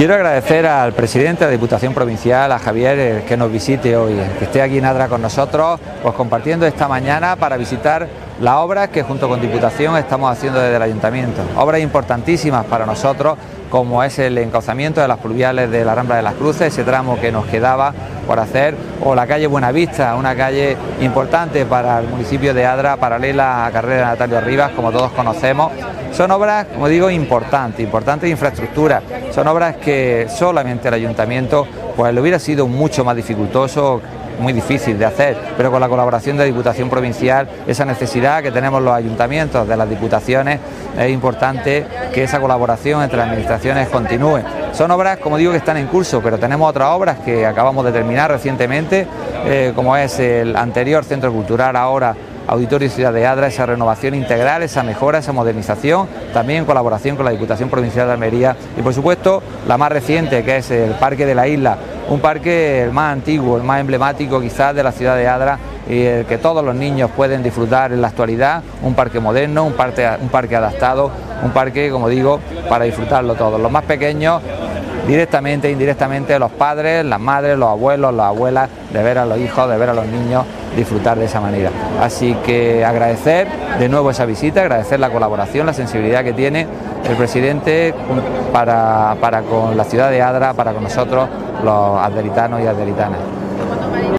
Quiero agradecer al presidente de la Diputación Provincial, a Javier, que nos visite hoy, que esté aquí en Adra con nosotros, pues compartiendo esta mañana para visitar las obras que junto con Diputación estamos haciendo desde el Ayuntamiento. Obras importantísimas para nosotros, como es el encauzamiento de las pluviales de la Rambla de las Cruces, ese tramo que nos quedaba por hacer, o la calle Buenavista, una calle importante para el municipio de Adra, paralela a Carrera Natalio Rivas, como todos conocemos. Son obras, como digo, importantes de infraestructura. Son obras que solamente el Ayuntamiento pues le hubiera sido mucho más dificultoso, muy difícil de hacer, pero con la colaboración de la Diputación Provincial, esa necesidad que tenemos los ayuntamientos de las diputaciones, es importante que esa colaboración entre las administraciones continúe. Son obras, como digo, que están en curso, pero tenemos otras obras que acabamos de terminar recientemente, como es el anterior Centro Cultural, ahora Auditorio Ciudad de Adra, esa renovación integral, esa mejora, esa modernización, también en colaboración con la Diputación Provincial de Almería y por supuesto la más reciente, que es el Parque de la Isla, un parque el más antiguo, el más emblemático quizás de la ciudad de Adra y el que todos los niños pueden disfrutar en la actualidad, un parque moderno, un parque adaptado, un parque, como digo, para disfrutarlo todos, los más pequeños, directamente e indirectamente los padres, las madres, los abuelos, las abuelas, de ver a los hijos, de ver a los niños disfrutar de esa manera. Así que agradecer de nuevo esa visita, agradecer la colaboración, la sensibilidad que tiene el presidente para con la ciudad de Adra, para con nosotros los adleritanos y adleritanas.